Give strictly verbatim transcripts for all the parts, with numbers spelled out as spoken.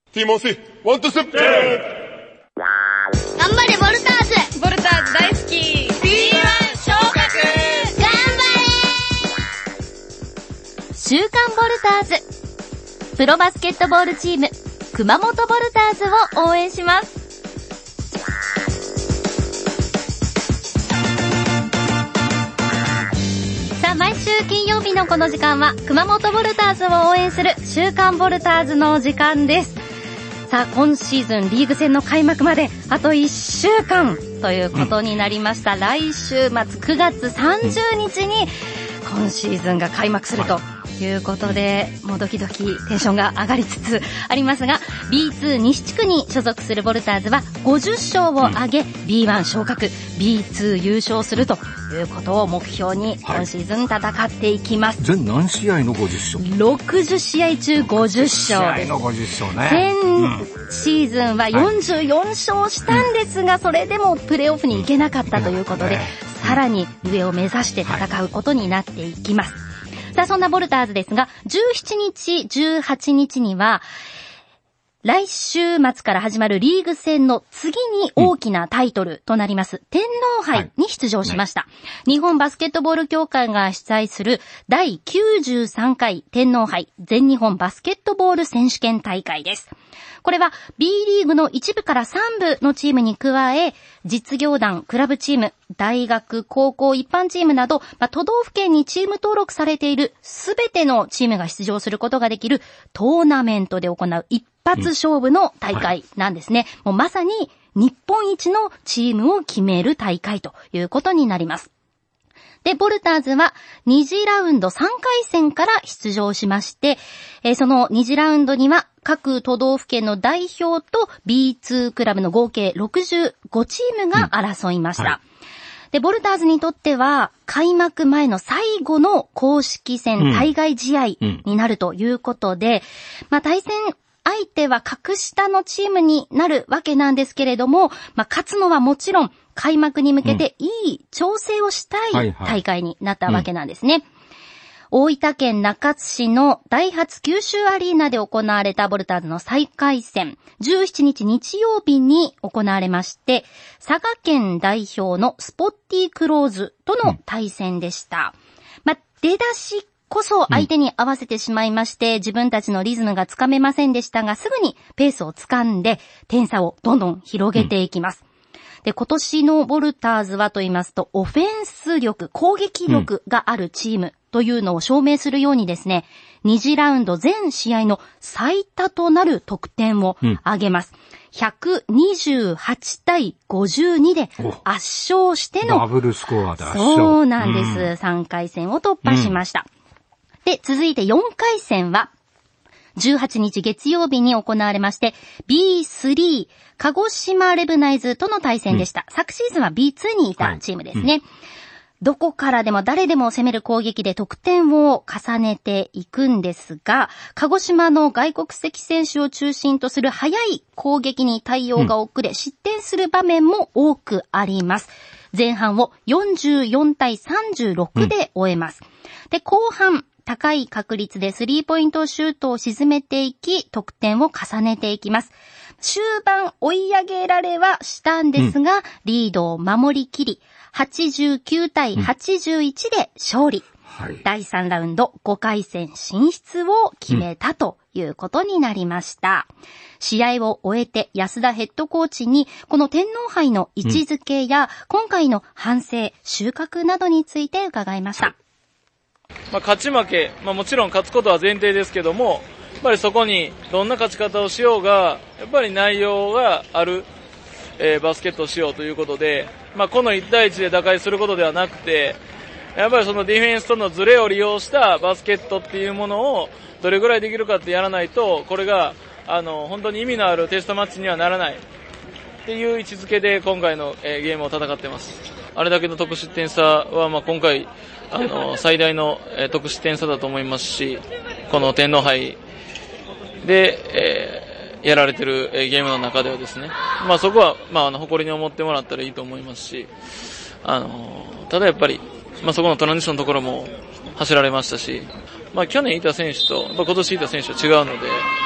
ティモシー、ワントゥステップ。頑張れボルターズ。 ボルターズ大好き。 ビーワン 昇格。頑張れ。 週刊ボルターズ、プロバスケットボールチーム熊本ボルターズを応援します。さあ、毎週金曜日のこの時間は熊本ボルターズを応援する週刊ボルターズの時間です。さあ、今シーズンリーグ戦の開幕まであといっしゅうかんということになりました、うん、来週末くがつさんじゅうにちに今シーズンが開幕するとということで、もうドキドキテンションが上がりつつありますが、 ビーツー 西地区に所属するボルターズはごじゅっしょうを挙げ、うん、ビーワン 昇格 ビーツー 優勝するということを目標に今シーズン戦っていきます、 はい、全何試合のごじゅっしょう？ ろくじゅっしあい中ごじゅっしょうです。 試合のごじゅっしょうね。 先シーズンはよんじゅうよんしょうしたんですが、それでもプレーオフに行けなかったということで、さらに上を目指して戦うことになっていきます。さあ、そんなボルターズですが、じゅうしちにち、じゅうはちにちには、来週末から始まるリーグ戦の次に大きなタイトルとなります、うん、天皇杯に出場しました、はい。日本バスケットボール協会が主催するだいきゅうじゅうさんかい天皇杯全日本バスケットボール選手権大会です。これは B リーグの一部からさんぶのチームに加え、実業団、クラブチーム、大学、高校、一般チームなど、まあ、都道府県にチーム登録されているすべてのチームが出場することができるトーナメントで行う一発勝負の大会なんですね。うん、はい、もうまさに日本一のチームを決める大会ということになります。で、ボルターズはに次ラウンドさんかいせんから出場しまして、えー、そのに次ラウンドには各都道府県の代表と ビーツー クラブの合計ろくじゅうごチームが争いました。うん、はい、で、ボルターズにとっては開幕前の最後の公式戦、対外試合になるということで、うん、まあ対戦相手は格下のチームになるわけなんですけれども、まあ勝つのはもちろん開幕に向けていい調整をしたい大会になったわけなんですね。大分県中津市のダイハツ九州アリーナで行われたボルターズの再開戦、じゅうしちにち日曜日に行われまして、佐賀県代表のスポッティクローズとの対戦でした。まあ、出だしこそ相手に合わせてしまいまして、自分たちのリズムがつかめませんでしたが、すぐにペースをつかんで点差をどんどん広げていきます。で、今年のボルターズはと言いますと、オフェンス力、攻撃力があるチームというのを証明するようにですね、に次ラウンド全試合の最多となる得点を挙げます。うん、ひゃくにじゅうはちたいごじゅうにで圧勝しての、 ダブルスコアで圧勝。 そうなんです。うん、さんかい戦を突破しました。うん、で、続いてよんかい戦は、じゅうはちにち月曜日に行われまして、ビースリー、鹿児島レブナイズとの対戦でした。うん、昨シーズンは ビーツー にいたチームですね。はい、うん、どこからでも誰でも攻める攻撃で得点を重ねていくんですが、鹿児島の外国籍選手を中心とする速い攻撃に対応が遅れ、うん、失点する場面も多くあります。前半をよんじゅうよんたいさんじゅうろくで終えます。うん、で、後半、高い確率でスリーポイントシュートを沈めていき、得点を重ねていきます。終盤追い上げられはしたんですが、うん、リードを守りきり、はちじゅうきゅうたいはちじゅういちで勝利。うん、はい、だいさんラウンドごかい戦進出を決めたということになりました。うん、試合を終えて安田ヘッドコーチにこの天皇杯の位置づけや、うん、今回の反省、収穫などについて伺いました。はい、 まあ、勝ち負け、まあ、もちろん勝つことは前提ですけども、やっぱりそこにどんな勝ち方をしようが、やっぱり内容がある、えー、バスケットをしようということで、まあ、このいちたいいちで打開することではなくて、やっぱりそのディフェンスとのズレを利用したバスケットっていうものをどれぐらいできるかってやらないと、これがあの本当に意味のあるテストマッチにはならないっていう位置づけで今回の、えー、ゲームを戦っています。あれだけの得失点差は、まあ、今回あの最大の、えー、得失点差だと思いますし、この天皇杯で、えー、やられてる、えー、ゲームの中ではですね、まあ、そこは、まあ、あの誇りに思ってもらったらいいと思いますし、あのただやっぱり、まあ、そこのトランジションのところも走られましたし、まあ、去年いた選手と、まあ、今年いた選手は違うので、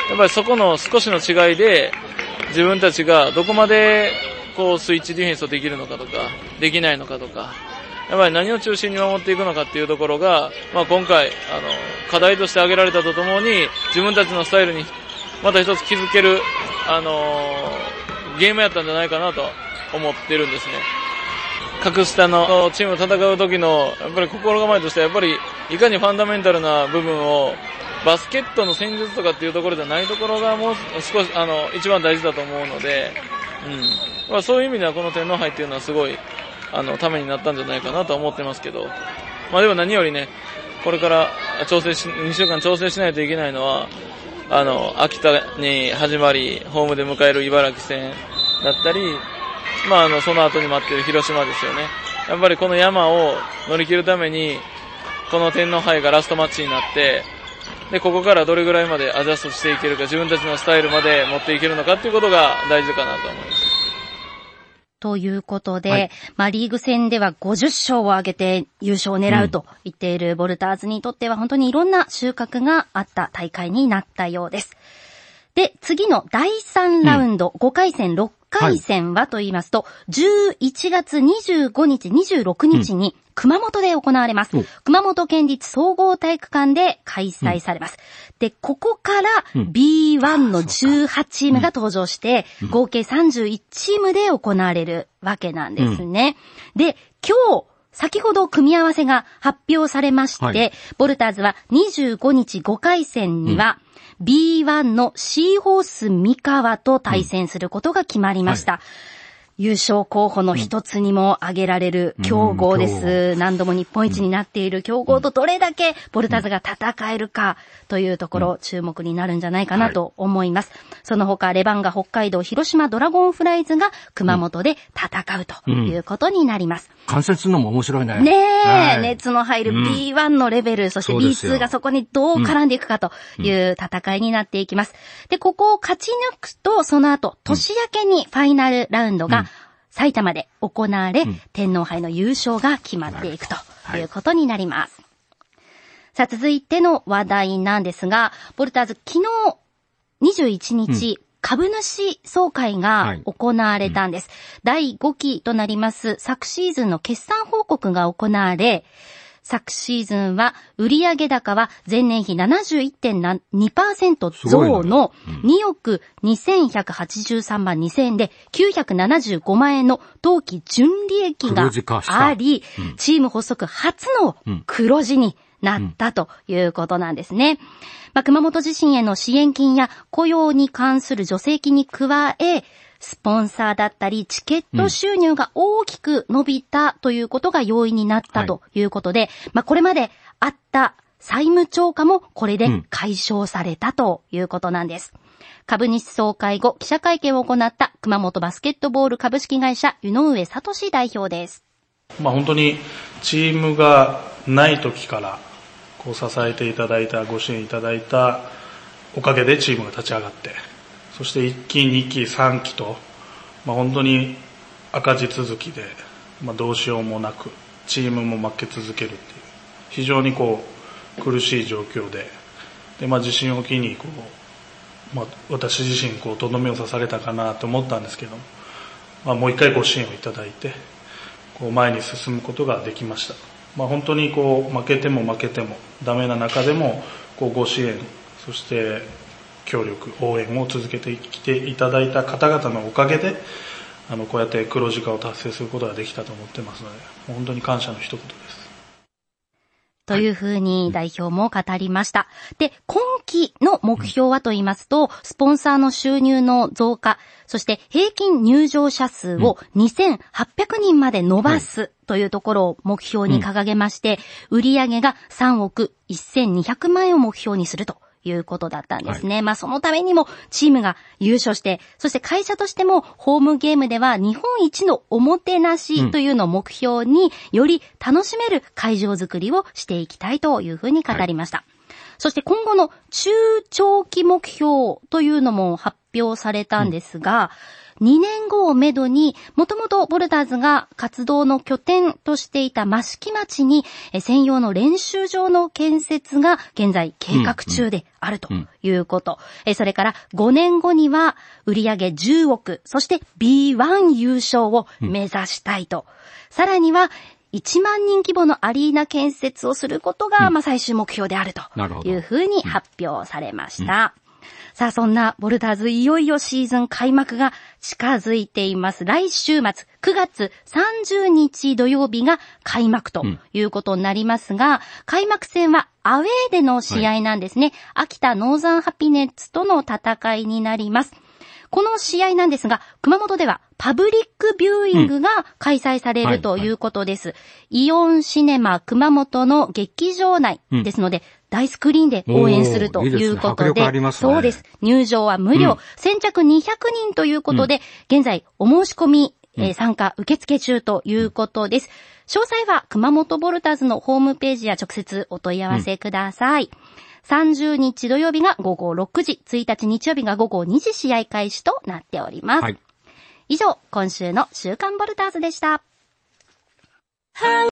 やっぱりそこの少しの違いで、自分たちがどこまでこうスイッチディフェンスをできるのかとか、できないのかとか、やっぱり何を中心に守っていくのかっていうところが、まあ今回、あの、課題として挙げられたとともに、自分たちのスタイルにまた一つ気づける、あのー、ゲームやったんじゃないかなと思ってるんですね。格下のチームと戦う時の、やっぱり心構えとしては、やっぱりいかにファンダメンタルな部分を、バスケットの戦術とかっていうところじゃないところがもう少し、あの、一番大事だと思うので、うん。まあそういう意味ではこの天皇杯っていうのはすごい、あの、ためになったんじゃないかなと思ってますけど、まあでも何よりね、これから調整し、にしゅうかん調整しないといけないのは、あの、秋田に始まり、ホームで迎える茨城戦だったり、まああの、その後に待っている広島ですよね。やっぱりこの山を乗り切るために、この天皇杯がラストマッチになって、で、ここからどれぐらいまでアジャストしていけるか、自分たちのスタイルまで持っていけるのかっていうことが大事かなと思います。 ということで、 はい、 まあリーグ戦ではごじゅっ勝を挙げて優勝を狙うと言っているボルターズにとっては本当にいろんな収穫があった大会になったようです。で、次のだいさんラウンド、うん、ごかい戦、ろっかい戦はと言いますと、はい、じゅういちがつにじゅうごにち、にじゅうろくにちに熊本で行われます。うん、熊本県立総合体育館で開催されます。うん、で、ここから ビーワン のじゅうはちチームが登場して、うん、合計さんじゅういちチームで行われるわけなんですね。うん、で、今日、先ほど組み合わせが発表されまして、はい、ボルターズはにじゅうごにちごかい戦には、うん、ビーワン のシーホース三河と対戦することが決まりました。うんはい、優勝候補の一つにも挙げられる強豪です。うん、何度も日本一になっている強豪とどれだけボルターズが戦えるかというところ、注目になるんじゃないかなと思います。はい、その他、レバンガ北海道、広島ドラゴンフライズが熊本で戦うということになります。 うん、観戦するのも面白いね。 ねえ、はい、熱の入る ビーワン のレベル、うん、そして ビーツー がそこにどう絡んでいくかという戦いになっていきます。で、ここを勝ち抜くと、その後、年明けにファイナルラウンドが、うん埼玉で行われ、うん、天皇杯の優勝が決まっていくということになります。はい、さあ、続いての話題なんですが、ボルターズ昨日にじゅういちにち、うん、株主総会が行われたんです。はいうん、だいごきとなります昨シーズンの決算報告が行われ、昨シーズンは売上高は前年比 ななじゅういってんにパーセント 増のにおくにせんひゃくはちじゅうさんまんにせんえんできゅうひゃくななじゅうごまんえんの当期純利益があり、チーム発足初の黒字になったということなんですね。まあ、熊本地震への支援金や雇用に関する助成金に加え、スポンサーだったりチケット収入が大きく伸びたということが要因になったということで、はい、まあこれまであった債務超過もこれで解消されたということなんです。うん、株主総会後記者会見を行った熊本バスケットボール株式会社湯上聡代表です。 まあ本当にチームがない時からこう支えていただいたご支援いただいたおかげでチームが立ち上がって。そしていっき、にき、さんきと、まあ、本当に赤字続きで、まあ、どうしようもなく、チームも負け続けるっていう、非常にこう、苦しい状況で、で、まあ、地震を機に、こう、まあ、私自身、こう、とどめを刺されたかなと思ったんですけど、まあ、もう一回ご支援をいただいて、こう、前に進むことができました。まあ、本当にこう、負けても負けても、ダメな中でも、こう、ご支援、そして、協力、応援を続けてきていただいた方々のおかげで、あの、こうやって黒字化を達成することができたと思ってますので、本当に感謝の一言です。 というふうに代表も語りました。で、今期の目標はと言いますと、スポンサーの収入の増加、そして平均入場者数をにせんはっぴゃくにんまで伸ばすというところを目標に掲げまして、売上がさんおくせんにひゃくまんえんを目標にすると。いうことだったんですね。はい、まあそのためにもチームが優勝して、そして会社としてもホームゲームでは日本一のおもてなしというのを目標により楽しめる会場づくりをしていきたいというふうに語りました。はい、 そして今後の中長期目標というのも発表されたんですが、うん、にねんごをめどに、もともとボルターズが活動の拠点としていた益城町に専用の練習場の建設が現在計画中であるということ。うんうん、それからごねんごには売上じゅうおく、そして ビーワン 優勝を目指したいと。うん、さらにはいちまんにん規模のアリーナ建設をすることが、うん、まあ最終目標であるというふうに発表されました。うんさあ、そんなボルターズ、いよいよシーズン開幕が近づいています。来週末、くがつさんじゅうにち土曜日が開幕ということになりますが、うん、開幕戦はアウェーでの試合なんですね。はい、秋田ノーザンハピネッツとの戦いになります。この試合なんですが、熊本ではパブリックビューイングが開催されるということです。うんはいはい、イオンシネマ熊本の劇場内ですので、うん、大スクリーンで応援するということで、 いいですね、迫力ありますね。 そうです。入場は無料、うん、先着にひゃくにんということで、うん、現在お申し込み、えー、参加受付中ということです。詳細は熊本ボルターズのホームページや直接お問い合わせください。うん、さんじゅうにち土曜日がごごろくじ、ついたち日曜日がごごにじ試合開始となっております。はい、以上、今週の週刊ボルターズでした。